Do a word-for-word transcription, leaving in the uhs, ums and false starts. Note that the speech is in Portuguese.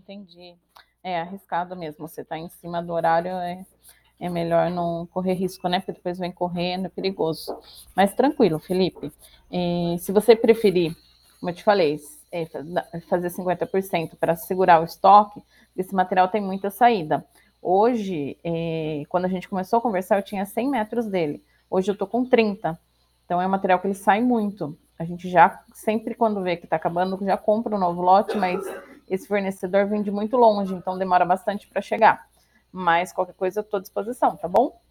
entendi. É arriscado mesmo, você tá em cima do horário, é é melhor não correr risco, né, porque depois vem correndo, é perigoso. Mas tranquilo, Felipe, eh, se você preferir, como eu te falei, eh, fa na fazer cinquenta por cento pra segurar o estoque, esse material tem muita saída. Hoje, eh, quando a gente começou a conversar, eu tinha cem metros dele, hoje eu tô com trinta, então é um material que ele sai muito. A gente já sempre quando vê que tá acabando, já compra um novo lote, mas esse fornecedor vem de muito longe, então demora bastante pra chegar. Mas qualquer coisa eu tô à disposição, tá bom?